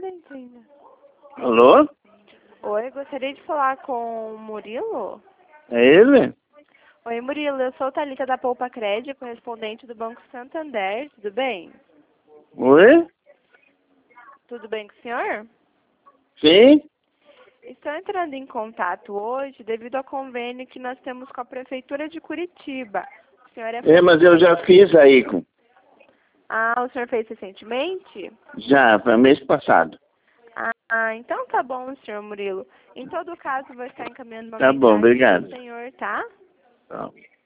dente ainda. Alô? Oi, gostaria de falar com o Murilo? É ele? Oi, Murilo, eu sou Thalita da Poupa Crédito, correspondente do Banco Santander, tudo bem? Oi? Tudo bem com o senhor? Sim? Estou entrando em contato hoje devido ao convênio que nós temos com a Prefeitura de Curitiba. O senhor é... Mas eu já fiz aí com... Ah, o senhor fez recentemente? Já, foi mês passado. Então tá bom, senhor Murilo. Em todo caso, vou estar encaminhando uma Tá bom, mensagem obrigado. para o senhor, tá? Tá.